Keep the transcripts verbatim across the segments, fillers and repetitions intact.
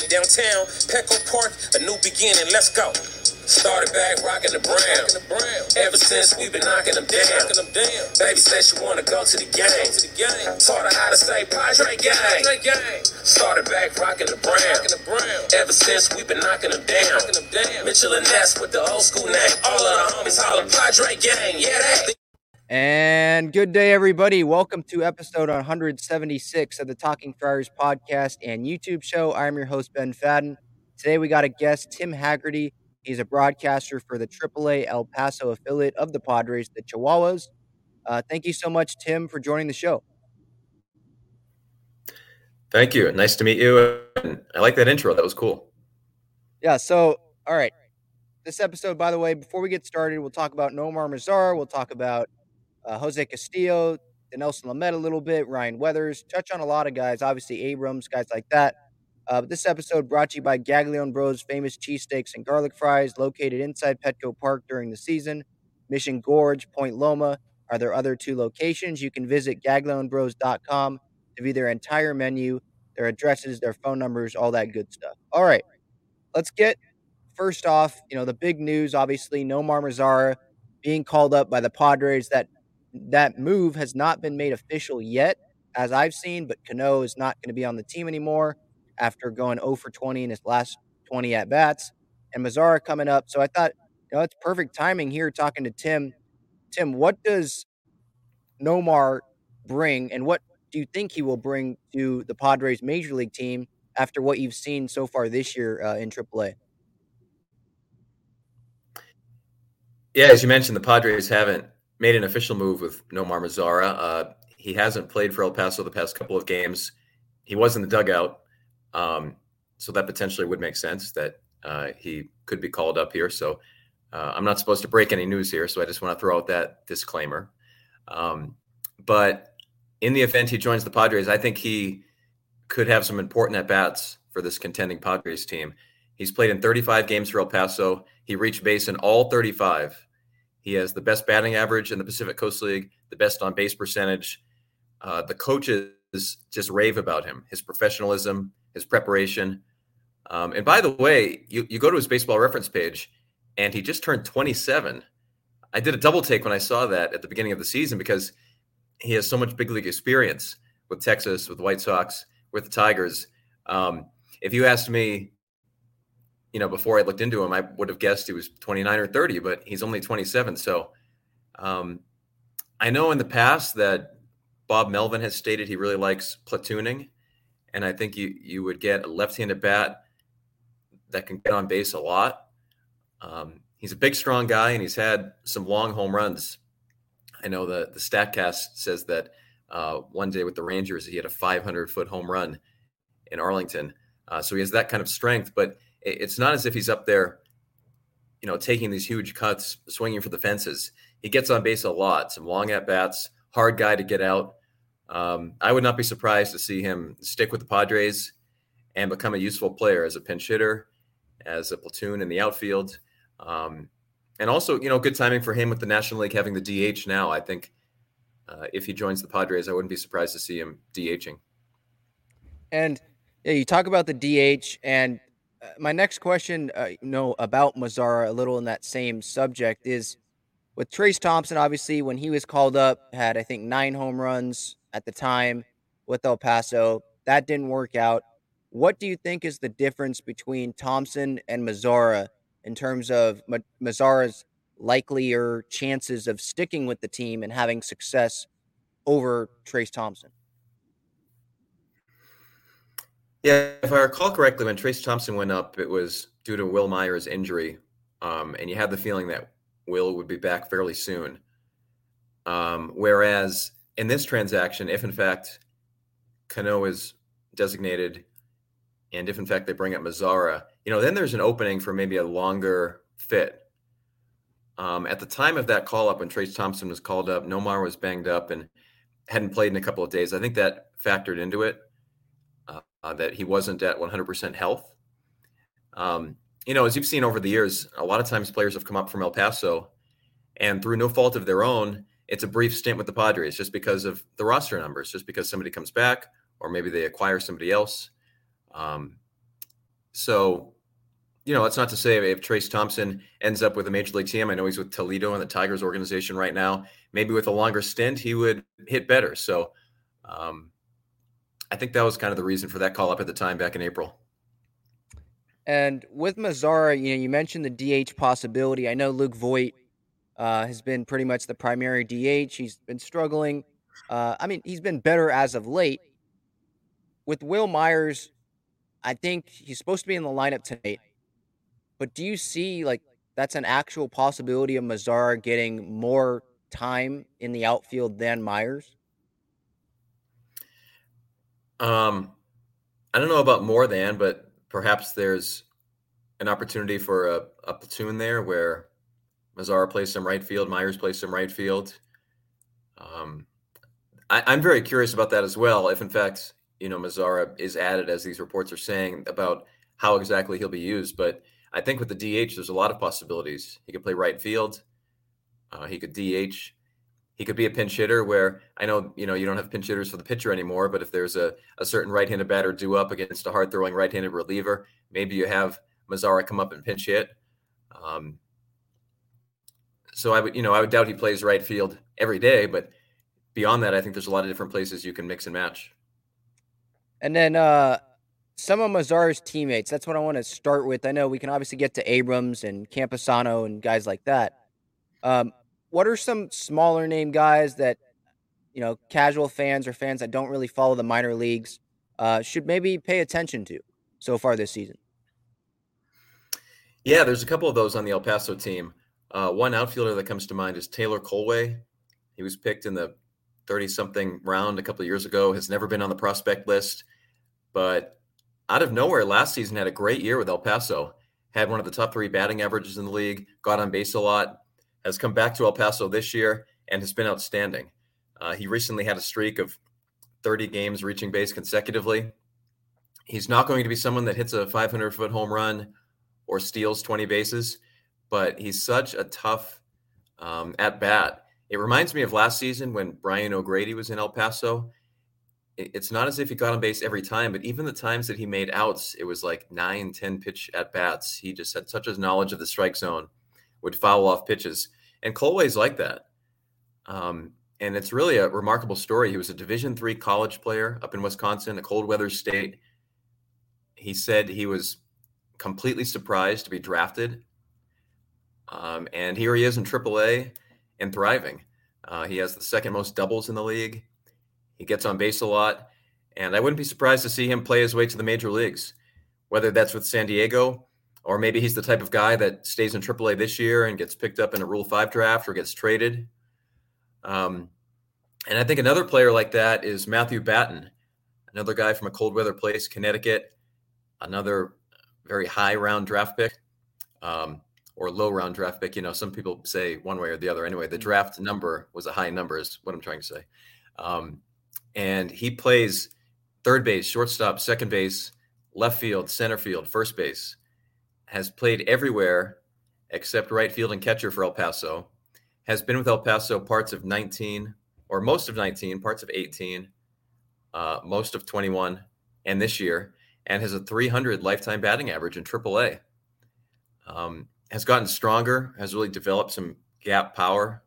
Downtown, Petco Park, a new beginning, let's go. Started back rocking the brown. Ever since we've been knocking them down. Baby said she wanna go to the game. Taught her how to say Padre gang. Started back rocking the brown. Ever since we've been knocking them down. Mitchell and Ness with the old school name. All of the homies holler Padre gang. Yeah, that. And good day, everybody. Welcome to episode one seventy-six of the Talking Friars podcast and YouTube show. I'm your host, Ben Fadden. Today, we got a guest, Tim Haggerty. He's a broadcaster for the triple A El Paso affiliate of the Padres, the Chihuahuas. Uh, thank you so much, Tim, for joining the show. Thank you. Nice to meet you. And I like that intro. That was cool. Yeah, so, all right. This episode, by the way, before we get started, we'll talk about Nomar Mazara. We'll talk about Uh, Jose Castillo, Nelson Lamet a little bit, Ryan Weathers, touch on a lot of guys, obviously Abrams, guys like that. Uh, but this episode brought to you by Gaglione Bros famous cheesesteaks and garlic fries located inside Petco Park during the season. Mission Gorge, Point Loma are their other two locations. You can visit gaglione bros dot com to view their entire menu, their addresses, their phone numbers, all that good stuff. All right, let's get first off, you know, the big news, obviously, Nomar Mazara being called up by the Padres. That That move has not been made official yet, as I've seen, but Cano is not going to be on the team anymore after going oh for twenty in his last twenty at-bats, and Mazara coming up. So I thought, you know, it's perfect timing here talking to Tim. Tim, what does Nomar bring, and what do you think he will bring to the Padres Major League team after what you've seen so far this year uh, in triple A? Yeah, as you mentioned, the Padres haven't made an official move with Nomar Mazara. Uh, he hasn't played for El Paso the past couple of games. He was in the dugout, um, so that potentially would make sense that uh, he could be called up here. So uh, I'm not supposed to break any news here, so I just want to throw out that disclaimer. Um, but in the event he joins the Padres, I think he could have some important at-bats for this contending Padres team. He's played in thirty-five games for El Paso. He reached base in all thirty-five. He has the best batting average in the Pacific Coast League, the best on-base percentage. Uh, the coaches just rave about him, his professionalism, his preparation. Um, and by the way, you, you go to his baseball reference page, and he just turned twenty-seven. I did a double take when I saw that at the beginning of the season because he has so much big league experience with Texas, with the White Sox, with the Tigers. Um, if you asked me, you know, before I looked into him, I would have guessed he was twenty-nine or thirty, but he's only twenty-seven. So um, I know in the past that Bob Melvin has stated he really likes platooning. And I think you, you would get a left-handed bat that can get on base a lot. Um, he's a big, strong guy, and he's had some long home runs. I know the, the StatCast says that uh, one day with the Rangers, he had a five hundred foot home run in Arlington. Uh, so he has that kind of strength, but it's not as if he's up there, you know, taking these huge cuts, swinging for the fences. He gets on base a lot, some long at-bats, hard guy to get out. Um, I would not be surprised to see him stick with the Padres and become a useful player as a pinch hitter, as a platoon in the outfield. Um, and also, you know, good timing for him with the National League having the D H now. I think uh, if he joins the Padres, I wouldn't be surprised to see him DHing. And yeah, you talk about the D H, and uh, my next question, uh, you know, about Mazara, a little in that same subject, is with Trayce Thompson. Obviously, when he was called up, had I think nine home runs at the time with El Paso. That didn't work out. What do you think is the difference between Thompson and Mazara in terms of Ma- Mazara's likelier chances of sticking with the team and having success over Trayce Thompson? Yeah, if I recall correctly, when Trayce Thompson went up, it was due to Will Myers' injury, um, and you had the feeling that Will would be back fairly soon. Um, whereas in this transaction, if in fact Cano is designated, and if in fact they bring up Mazara, you know, then there's an opening for maybe a longer fit. Um, at the time of that call up, when Trayce Thompson was called up, Nomar was banged up and hadn't played in a couple of days. I think that factored into it. Uh, that he wasn't at one hundred percent health. Um, you know, as you've seen over the years, a lot of times players have come up from El Paso, and through no fault of their own, it's a brief stint with the Padres just because of the roster numbers, just because somebody comes back, or maybe they acquire somebody else. Um, So, you know, that's not to say if Trace Thompson ends up with a major league team. I know he's with Toledo in the Tigers organization right now. Maybe with a longer stint, he would hit better. So, um, I think that was kind of the reason for that call up at the time back in April. And with Mazara, you know, you mentioned the D H possibility. I know Luke Voigt uh, has been pretty much the primary D H. He's been struggling. Uh, I mean, he's been better as of late. With Will Myers, I think he's supposed to be in the lineup tonight. But do you see, like, that's an actual possibility of Mazara getting more time in the outfield than Myers? Um, I don't know about more than, but perhaps there's an opportunity for a, a platoon there where Mazara plays some right field, Myers plays some right field. Um, I, I'm very curious about that as well. If in fact, you know, Mazara is added, as these reports are saying, about how exactly he'll be used. But I think with the D H, there's a lot of possibilities. He could play right field. Uh, he could D H. He could be a pinch hitter where I know, you know, you don't have pinch hitters for the pitcher anymore, but if there's a, a certain right-handed batter due up against a hard-throwing right-handed reliever, maybe you have Mazara come up and pinch hit. Um, so I would, you know, I would doubt he plays right field every day, but beyond that, I think there's a lot of different places you can mix and match. And then uh, some of Mazara's teammates, that's what I want to start with. I know we can obviously get to Abrams and Camposano and guys like that. Um, what are some smaller name guys that, you know, casual fans or fans that don't really follow the minor leagues uh, should maybe pay attention to so far this season? Yeah, there's a couple of those on the El Paso team. Uh, one outfielder that comes to mind is Taylor Colway. He was picked in the thirty-something round a couple of years ago, has never been on the prospect list, but out of nowhere last season had a great year with El Paso, had one of the top three batting averages in the league, got on base a lot, has come back to El Paso this year, and has been outstanding. Uh, he recently had a streak of thirty games reaching base consecutively. He's not going to be someone that hits a five hundred foot home run or steals twenty bases, but he's such a tough um, at bat. It reminds me of last season when Brian O'Grady was in El Paso. It's not as if he got on base every time, but even the times that he made outs, it was like nine, ten pitch at bats. He just had such a knowledge of the strike zone, would foul off pitches. And Colway's like that. Um, and it's really a remarkable story. He was a Division three college player up in Wisconsin, a cold weather state. He said he was completely surprised to be drafted. Um, and here he is in triple A and thriving. Uh, he has the second most doubles in the league. He gets on base a lot. And I wouldn't be surprised to see him play his way to the major leagues, whether that's with San Diego, or maybe he's the type of guy that stays in triple A this year and gets picked up in a Rule five draft or gets traded. Um, and I think another player like that is Matthew Batten, another guy from a cold weather place, Connecticut, another very high round draft pick. Um, or low round draft pick. You know, some people say one way or the other. Anyway, the draft number was a high number is what I'm trying to say. Um, and he plays third base, shortstop, second base, left field, center field, first base, has played everywhere except right field and catcher for El Paso, has been with El Paso parts of nineteen or most of nineteen, parts of eighteen, uh, most of twenty-one, and this year, and has a three hundred lifetime batting average in triple A. Um, has gotten stronger, has really developed some gap power.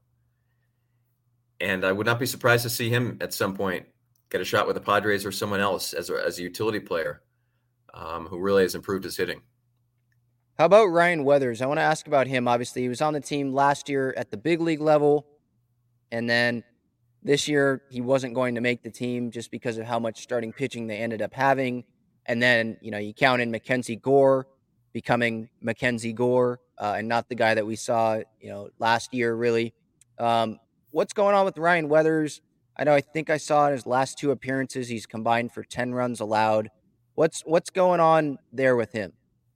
And I would not be surprised to see him at some point get a shot with the Padres or someone else as a, as a utility player um, who really has improved his hitting. How about Ryan Weathers? I want to ask about him. Obviously, he was on the team last year at the big league level. And then this year, he wasn't going to make the team just because of how much starting pitching they ended up having. And then, you know, you count in Mackenzie Gore becoming Mackenzie Gore uh, and not the guy that we saw, you know, last year, really. Um, what's going on with Ryan Weathers? I know I think I saw in his last two appearances, he's combined for ten runs allowed. What's what's going on there with him?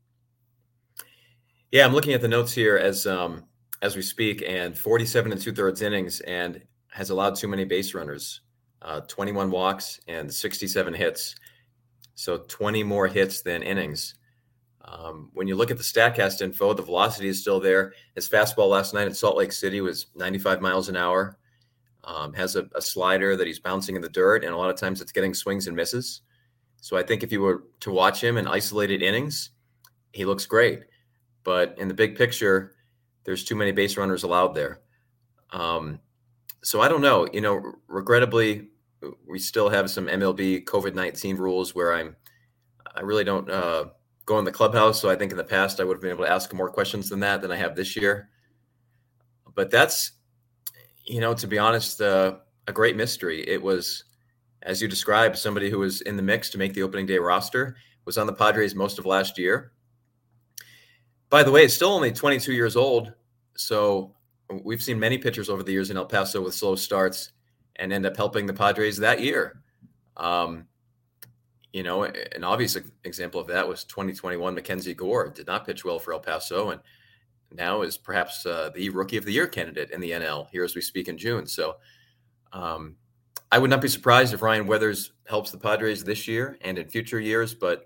Yeah, I'm looking at the notes here as um, as we speak, and forty-seven and two-thirds innings, and has allowed too many base runners, uh, twenty-one walks and sixty-seven hits. So twenty more hits than innings. Um, when you look at the StatCast info, the velocity is still there. His fastball last night in Salt Lake City was ninety-five miles an hour. Um, has a, a slider that he's bouncing in the dirt, and a lot of times it's getting swings and misses. So I think if you were to watch him in isolated innings, he looks great. But in the big picture, there's too many base runners allowed there. Um, so I don't know. You know, regrettably, we still have some M L B COVID nineteen rules where I'm, I really don't uh, go in the clubhouse. So I think in the past I would have been able to ask more questions than that than I have this year. But that's, you know, to be honest, uh, a great mystery. It was, as you described, somebody who was in the mix to make the opening day roster, was on the Padres most of last year. By the way, it's still only twenty-two years old. So we've seen many pitchers over the years in El Paso with slow starts and end up helping the Padres that year. Um, you know, an obvious example of that was twenty twenty-one Mackenzie Gore did not pitch well for El Paso and now is perhaps uh, the Rookie of the Year candidate in the N L here as we speak in June. So um, I would not be surprised if Ryan Weathers helps the Padres this year and in future years. But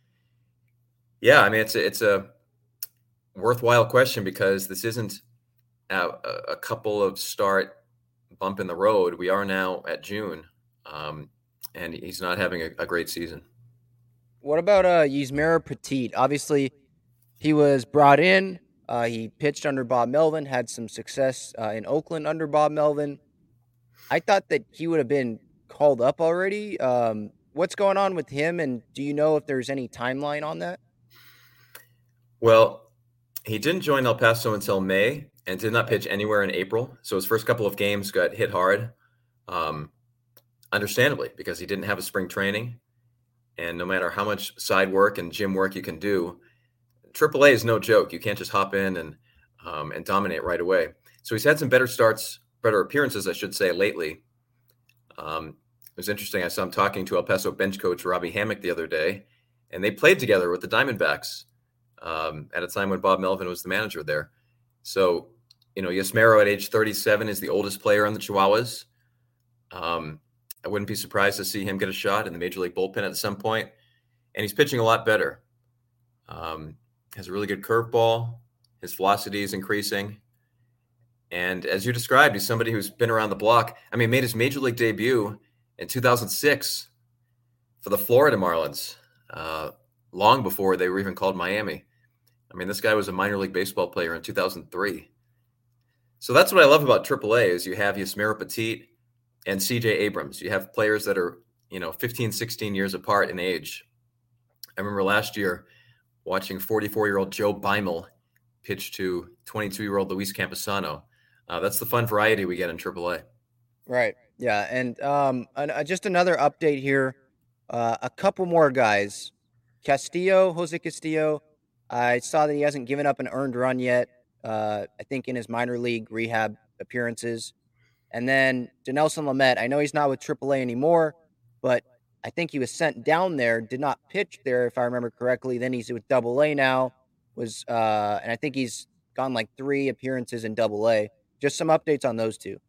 yeah, I mean, it's a, it's a worthwhile question because this isn't a, a couple of start bump in the road. We are now at June, um, and he's not having a, a great season. What about uh, Yusmeiro Petit? Obviously, he was brought in. Uh, he pitched under Bob Melvin, had some success uh, in Oakland under Bob Melvin. I thought that he would have been called up already. Um, what's going on with him, and do you know if there's any timeline on that? Well, he didn't join El Paso until May and did not pitch anywhere in April. So his first couple of games got hit hard, um, understandably, because he didn't have a spring training. And no matter how much side work and gym work you can do, triple A is no joke. You can't just hop in and um, and dominate right away. So he's had some better starts, better appearances, I should say, lately. Um, it was interesting. I saw him talking to El Paso bench coach Robbie Hammock the other day, and they played together with the Diamondbacks um, at a time when Bob Melvin was the manager there. So, you know, Yusmeiro at age thirty-seven is the oldest player on the Chihuahuas. Um, I wouldn't be surprised to see him get a shot in the Major League bullpen at some point. And he's pitching a lot better. Um, has a really good curveball. His velocity is increasing. And as you described, he's somebody who's been around the block. I mean, made his Major League debut in two thousand six for the Florida Marlins, uh, long before they were even called Miami. I mean, this guy was a minor league baseball player in two thousand three. So that's what I love about triple A is you have Yusmeiro Petit and C J Abrams. You have players that are, you know, fifteen, sixteen years apart in age. I remember last year watching forty-four-year-old Joe Beimel pitch to twenty-two-year-old Luis Camposano. Uh, that's the fun variety we get in triple A. Right. Yeah. And um, uh, just another update here. Uh, a couple more guys. Castillo, Jose Castillo. I saw that he hasn't given up an earned run yet, uh, I think in his minor league rehab appearances. And then Dinelson Lamet. I know he's not with triple A anymore, but I think he was sent down there, did not pitch there, if I remember correctly. Then he's with double A now. Was uh, and I think he's gone like three appearances in double A. Just some updates on those two.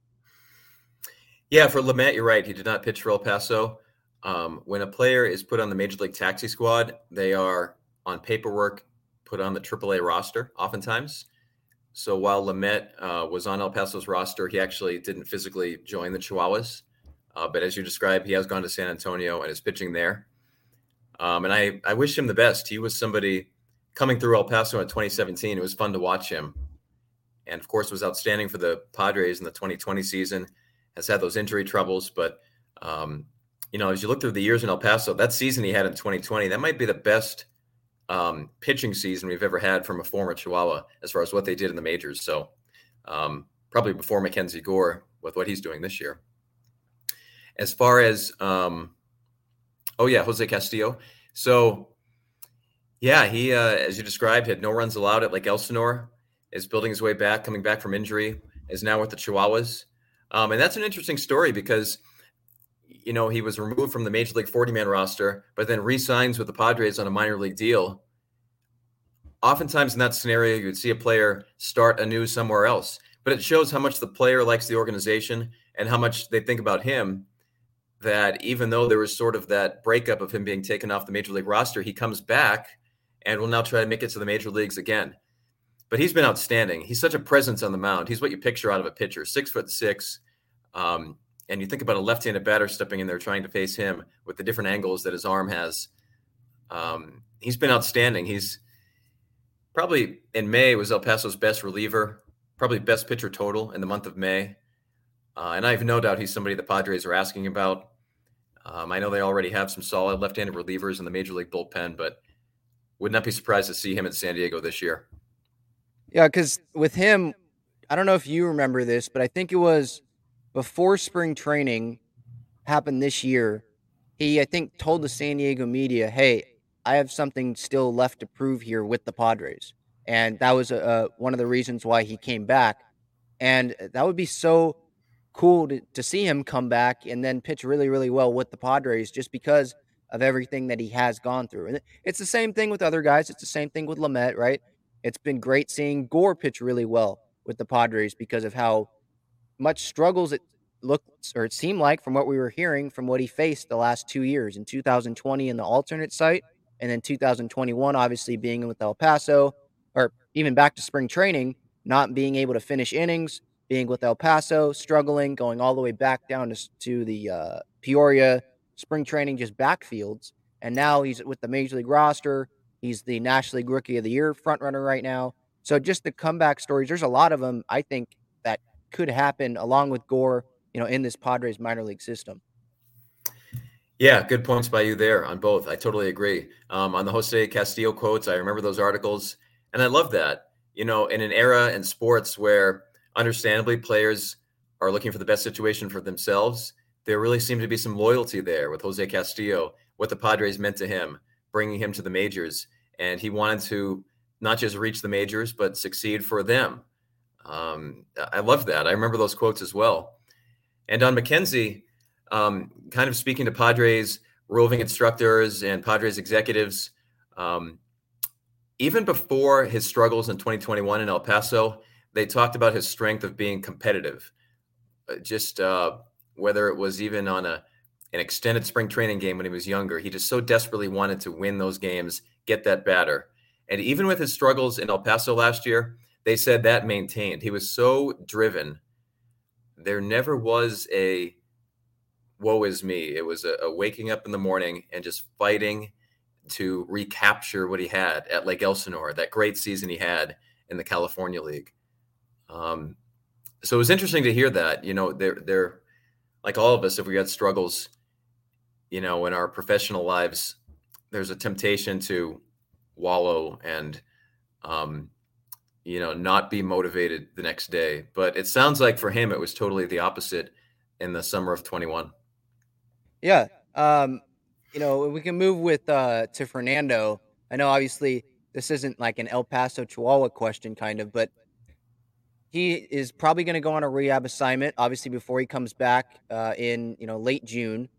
Yeah, for Lamet, you're right. He did not pitch for El Paso. Um, when a player is put on the Major League Taxi Squad, they are on paperwork put on the triple A roster oftentimes. So while Lamet uh, was on El Paso's roster, he actually didn't physically join the Chihuahuas. Uh, but as you described, he has gone to San Antonio and is pitching there. Um, and I, I wish him the best. He was somebody coming through El Paso in twenty seventeen. It was fun to watch him. And, of course, was outstanding for the Padres in the twenty twenty season. Has had those injury troubles. But, um, you know, as you look through the years in El Paso, that season he had in twenty twenty, that might be the best um, pitching season we've ever had from a former Chihuahua as far as what they did in the majors. So um, probably before Mackenzie Gore with what he's doing this year. As far as, um, oh, yeah, Jose Castillo. So, yeah, he, uh, as you described, had no runs allowed at Lake Elsinore, is building his way back, coming back from injury, is now with the Chihuahuas. Um, and that's an interesting story because, you know, he was removed from the Major League forty-man roster, but then re-signs with the Padres on a minor league deal. Oftentimes in that scenario, you would see a player start anew somewhere else. But it shows how much the player likes the organization and how much they think about him, that even though there was sort of that breakup of him being taken off the Major League roster, he comes back and will now try to make it to the major leagues again. But he's been outstanding. He's such a presence on the mound. He's what you picture out of a pitcher, six foot six. Um, and you think about a left-handed batter stepping in there trying to face him with the different angles that his arm has. Um, he's been outstanding. He's probably in May was El Paso's best reliever, probably best pitcher total in the month of May. Uh, and I have no doubt he's somebody the Padres are asking about. Um, I know they already have some solid left-handed relievers in the Major League bullpen, but would not be surprised to see him in San Diego this year. Yeah, because with him, I don't know if you remember this, but I think it was before spring training happened this year. He, I think, told the San Diego media, hey, I have something still left to prove here with the Padres. And that was uh, one of the reasons why he came back. And that would be so cool to, to see him come back and then pitch really, really well with the Padres just because of everything that he has gone through. And it's the same thing with other guys. It's the same thing with Lamet, right? It's been great seeing Gore pitch really well with the Padres because of how much struggles it looked or it seemed like from what we were hearing from what he faced the last two years in two thousand twenty in the alternate site and then two thousand twenty-one, obviously being with El Paso or even back to spring training, not being able to finish innings, being with El Paso, struggling, going all the way back down to, to the uh, Peoria spring training, just backfields. And now he's with the Major League roster. He's the National League Rookie of the Year frontrunner right now. So just the comeback stories, there's a lot of them, I think, that could happen along with Gore, you know, in this Padres minor league system. Yeah, good points by you there on both. I totally agree. Um, on the Jose Castillo quotes, I remember those articles, and I love that. You know, in an era in sports where understandably players are looking for the best situation for themselves, there really seemed to be some loyalty there with Jose Castillo, what the Padres meant to him, bringing him to the majors. And he wanted to not just reach the majors, but succeed for them. Um, I love that. I remember those quotes as well. And on McKenzie, um, kind of speaking to Padres roving instructors and Padres executives, um, even before his struggles in twenty twenty-one in El Paso, they talked about his strength of being competitive. Uh, just uh, whether it was even on a an extended spring training game when he was younger, he just so desperately wanted to win those games, get that batter. And even with his struggles in El Paso last year, they said that maintained. He was so driven. There never was a woe is me. It was a, a waking up in the morning and just fighting to recapture what he had at Lake Elsinore, that great season he had in the California League. Um, so it was interesting to hear that. You know, they're, they're like all of us, if we had struggles, you know, in our professional lives, there's a temptation to wallow and, um, you know, not be motivated the next day. But it sounds like for him, it was totally the opposite in the summer of twenty-one. Yeah. Um, you know, we can move with uh, to Fernando. I know obviously this isn't like an El Paso Chihuahua question kind of, but he is probably going to go on a rehab assignment, obviously before he comes back uh, in, you know, late June.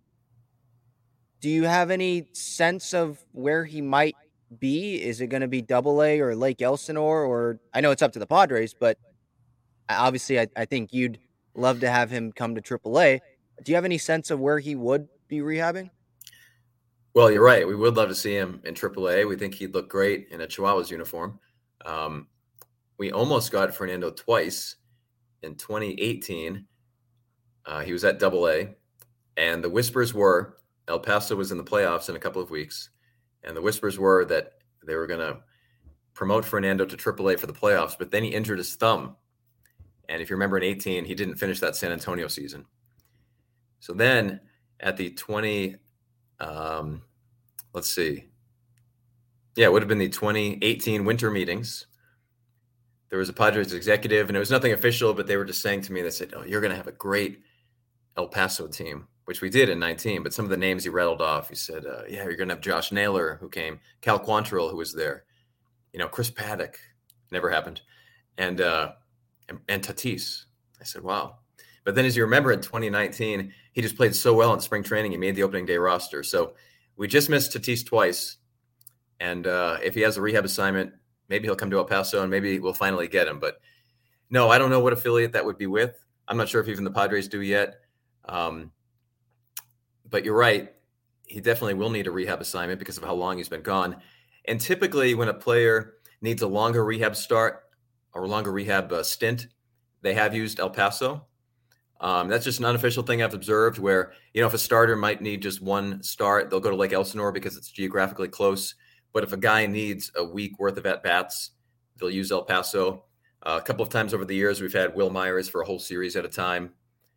Do you have any sense of where he might be? Is it going to be Double A or Lake Elsinore? Or I know it's up to the Padres, but obviously I, I think you'd love to have him come to Triple A. Do you have any sense of where he would be rehabbing? Well, you're right. We would love to see him in Triple A. We think he'd look great in a Chihuahuas uniform. Um, we almost got Fernando twice in twenty eighteen. Uh, he was at Double A, and the whispers were El Paso was in the playoffs in a couple of weeks, and the whispers were that they were going to promote Fernando to Triple A for the playoffs, but then he injured his thumb. And if you remember in eighteen, he didn't finish that San Antonio season. So then at the twenty, um, let's see. Yeah, it would have been the twenty eighteen winter meetings. There was a Padres executive, and it was nothing official, but they were just saying to me, they said, oh, you're going to have a great El Paso team, which we did in nineteen. But some of the names he rattled off, he said, uh, yeah, you're going to have Josh Naylor, who came, Cal Quantrill, who was there, you know, Chris Paddock, never happened, and, uh, and, and Tatis. I said, wow. But then as you remember in twenty nineteen, he just played so well in spring training. He made the opening day roster. So we just missed Tatis twice. And uh, if he has a rehab assignment, maybe he'll come to El Paso and maybe we'll finally get him. But no, I don't know what affiliate that would be with. I'm not sure if even the Padres do yet. Um, but you're right. He definitely will need a rehab assignment because of how long he's been gone. And typically when a player needs a longer rehab start or a longer rehab uh, stint, they have used El Paso. Um, that's just an unofficial thing I've observed where, you know, if a starter might need just one start, they'll go to Lake Elsinore because it's geographically close. But if a guy needs a week worth of at-bats, they'll use El Paso. Uh, a couple of times over the years, we've had Will Myers for a whole series at a time.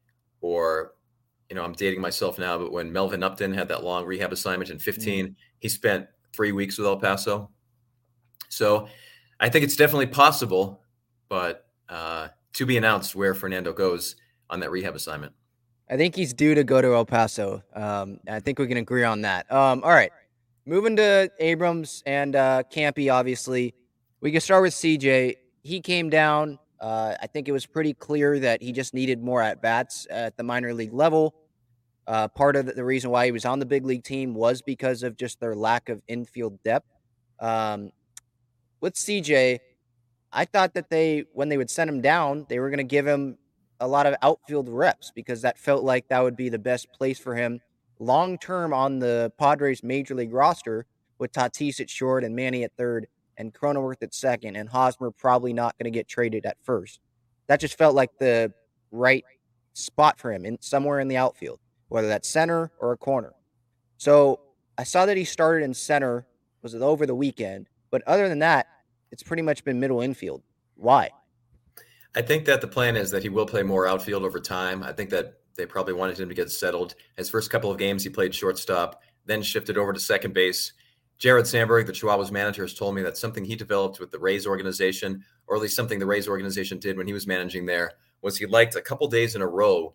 Or, you know, I'm dating myself now, but when Melvin Upton had that long rehab assignment in fifteen, mm-hmm. he spent three weeks with El Paso. So I think it's definitely possible, but uh, to be announced where Fernando goes on that rehab assignment. I think he's due to go to El Paso. Um, I think we can agree on that. Um, all right. Moving to Abrams and uh, Campy, obviously. We can start with C J. He came down. Uh, I think it was pretty clear that he just needed more at-bats at the minor league level. Uh, part of the reason why he was on the big league team was because of just their lack of infield depth. Um, with C J, I thought that they, when they would send him down, they were going to give him a lot of outfield reps because that felt like that would be the best place for him long-term on the Padres major league roster with Tatis at short and Manny at third and Cronenworth at second and Hosmer probably not going to get traded at first. That just felt like the right spot for him in somewhere in the outfield, whether that's center or a corner. So I saw that he started in center, was it over the weekend, but other than that, it's pretty much been middle infield. Why? I think that the plan is that he will play more outfield over time. I think that they probably wanted him to get settled. His first couple of games, he played shortstop, then shifted over to second base. Jared Sandberg, the Chihuahuas manager, has told me that's something he developed with the Rays organization, or at least something the Rays organization did when he was managing there, was he liked a couple days in a row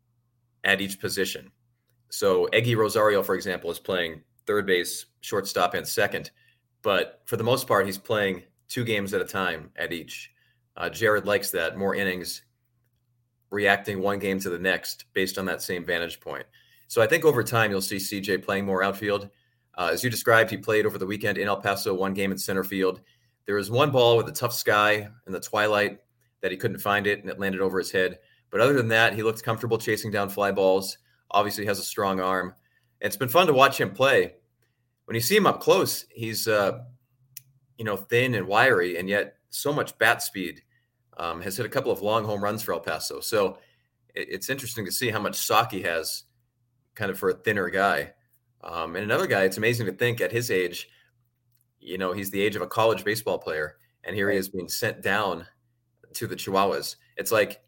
at each position. So Eggy Rosario, for example, is playing third base, shortstop, and second. But for the most part, he's playing two games at a time at each. Uh, Jared likes that, more innings, reacting one game to the next based on that same vantage point. So I think over time, you'll see C J playing more outfield. Uh, as you described, he played over the weekend in El Paso, one game in center field. There was one ball with a tough sky in the twilight that he couldn't find it, and it landed over his head. But other than that, he looked comfortable chasing down fly balls. Obviously has a strong arm. It's been fun to watch him play. When you see him up close, he's uh, you know, thin and wiry, and yet so much bat speed. Um, has hit a couple of long home runs for El Paso. So it, it's interesting to see how much stock he has kind of for a thinner guy. Um, and another guy, it's amazing to think at his age, you know, he's the age of a college baseball player, and here he is being sent down to the Chihuahuas. It's like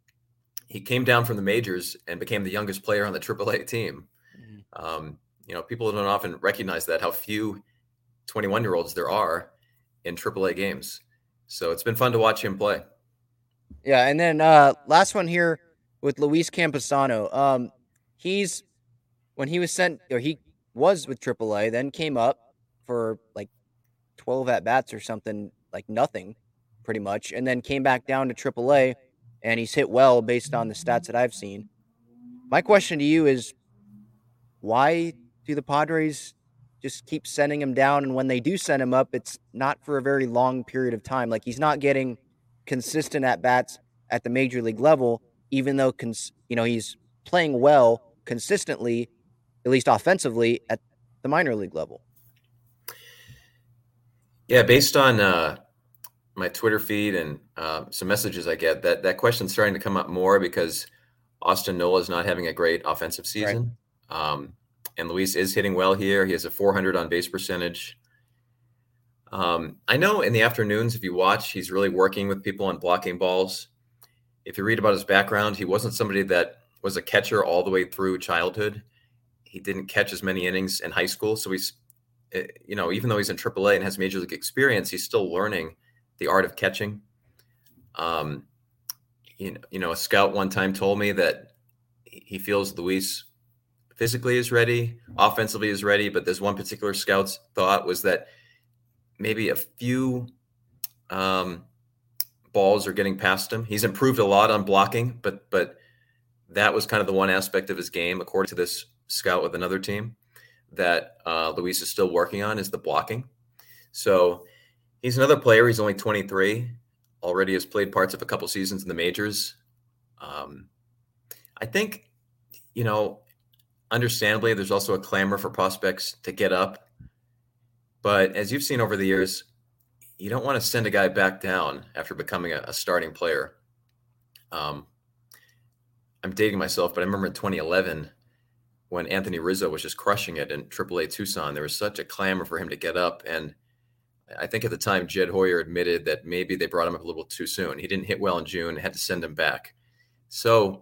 he came down from the majors and became the youngest player on the triple A team. Mm-hmm. Um, you know, people don't often recognize that, how few twenty-one-year-olds there are in triple A games. So it's been fun to watch him play. Yeah, and then uh, last one here with Luis Campusano. Um, he's when he was sent, or he was with triple A, then came up for like twelve at bats or something, like nothing, pretty much, and then came back down to triple A, and he's hit well based on the stats that I've seen. My question to you is, why do the Padres just keep sending him down? And when they do send him up, it's not for a very long period of time. Like, he's not getting consistent at bats at the major league level, even though, cons- you know, he's playing well consistently, at least offensively, at the minor league level. Yeah, based on uh, my Twitter feed and uh, some messages I get, that that question's starting to come up more because Austin Nola is not having a great offensive season. Right. Um, and Luis is hitting well here. He has a four hundred on base percentage. Um, I know in the afternoons, if you watch, he's really working with people on blocking balls. If you read about his background, he wasn't somebody that was a catcher all the way through childhood. He didn't catch as many innings in high school. So he's, you know, even though he's in triple A and has major league experience, he's still learning the art of catching. Um, you know, you know, a scout one time told me that he feels Luis physically is ready, offensively is ready, but there's one particular scout's thought was that maybe a few um, balls are getting past him. He's improved a lot on blocking, but but that was kind of the one aspect of his game, according to this scout with another team, that uh, Luis is still working on, is the blocking. So he's another player. He's only twenty-three, already has played parts of a couple seasons in the majors. Um, I think, you know, understandably, there's also a clamor for prospects to get up. But as you've seen over the years, you don't want to send a guy back down after becoming a, a starting player. Um, I'm dating myself, but I remember in twenty eleven when Anthony Rizzo was just crushing it in triple A Tucson, there was such a clamor for him to get up. And I think at the time, Jed Hoyer admitted that maybe they brought him up a little too soon. He didn't hit well in June, had to send him back. So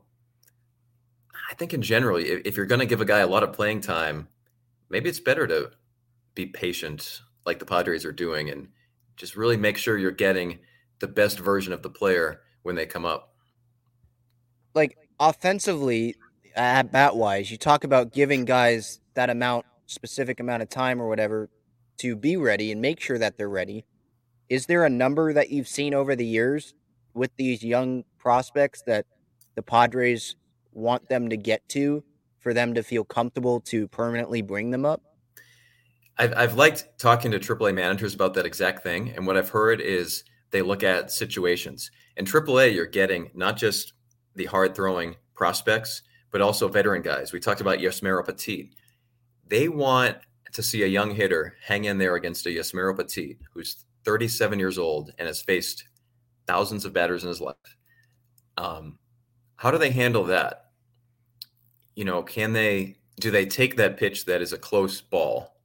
I think in general, if, if you're going to give a guy a lot of playing time, maybe it's better to be patient like the Padres are doing and just really make sure you're getting the best version of the player when they come up. Like offensively, at bat wise, you talk about giving guys that amount, specific amount of time or whatever to be ready and make sure that they're ready. Is there a number that you've seen over the years with these young prospects that the Padres want them to get to for them to feel comfortable to permanently bring them up? I've, I've liked talking to triple A managers about that exact thing. And what I've heard is they look at situations. In triple A, you're getting not just the hard throwing prospects, but also veteran guys. We talked about Yasmero Petit. They want to see a young hitter hang in there against a Yasmero Petit, who's thirty-seven years old and has faced thousands of batters in his life. Um, how do they handle that? You know, can they, do they take that pitch that is a close ball,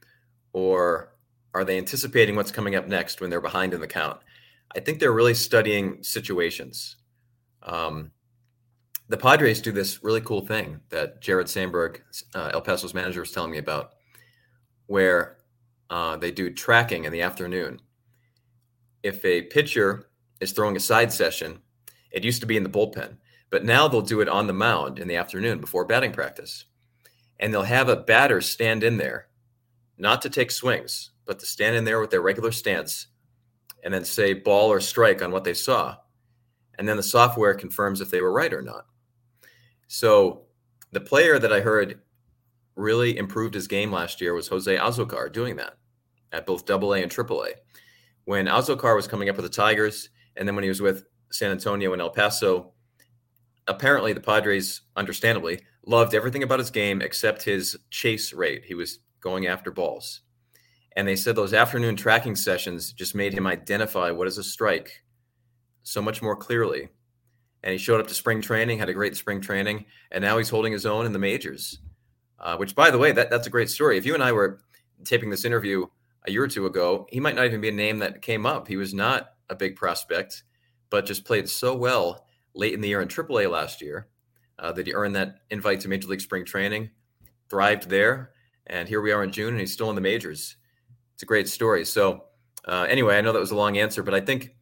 or are they anticipating what's coming up next when they're behind in the count? I think they're really studying situations. Um, the Padres do this really cool thing that Jared Sandberg, uh, El Paso's manager, was telling me about, where uh, they do tracking in the afternoon. If a pitcher is throwing a side session, it used to be in the bullpen, but now they'll do it on the mound in the afternoon before batting practice. And they'll have a batter stand in there, not to take swings, but to stand in there with their regular stance and then say ball or strike on what they saw. And then the software confirms if they were right or not. So the player that I heard really improved his game last year was Jose Azocar, doing that at both double A and triple A. When Azocar was coming up with the Tigers, and then when he was with San Antonio and El Paso, apparently the Padres, understandably, loved everything about his game except his chase rate. He was going after balls. And they said those afternoon tracking sessions just made him identify what is a strike so much more clearly. And he showed up to spring training, had a great spring training, and now he's holding his own in the majors, uh, which, by the way, that, that's a great story. If you and I were taping this interview a year or two ago, he might not even be a name that came up. He was not a big prospect, but just played so well late in the year in triple A last year uh, that he earned that invite to Major League Spring Training, thrived there, and here we are in June, and he's still in the majors. It's a great story. So uh, anyway, I know that was a long answer, but I think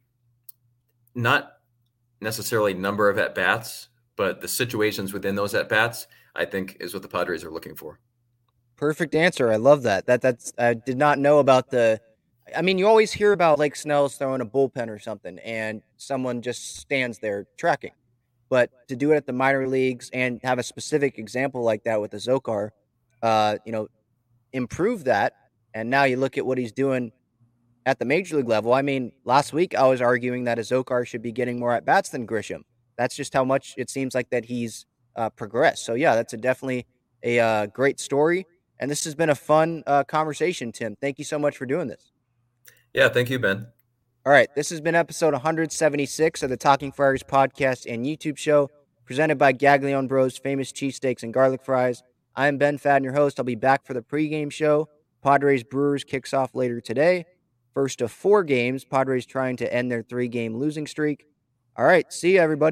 not necessarily number of at-bats, but the situations within those at-bats, I think, is what the Padres are looking for. Perfect answer. I love that. That that's I did not know about the I mean, you always hear about Blake Snell's throwing a bullpen or something and someone just stands there tracking. But to do it at the minor leagues and have a specific example like that with Azocar, uh, you know, improve that. And now you look at what he's doing at the major league level. I mean, last week I was arguing that Azocar should be getting more at-bats than Grisham. That's just how much it seems like that he's uh, progressed. So, yeah, that's a definitely a uh, great story. And this has been a fun uh, conversation, Tim. Thank you so much for doing this. Yeah, thank you, Ben. All right, this has been episode one seventy-six of the Talking Friars podcast and YouTube show, presented by Gaglione Bros, famous cheesesteaks and garlic fries. I'm Ben Fadden, your host. I'll be back for the pregame show. Padres Brewers kicks off later today. First of four games, Padres trying to end their three-game losing streak. All right, see you, everybody.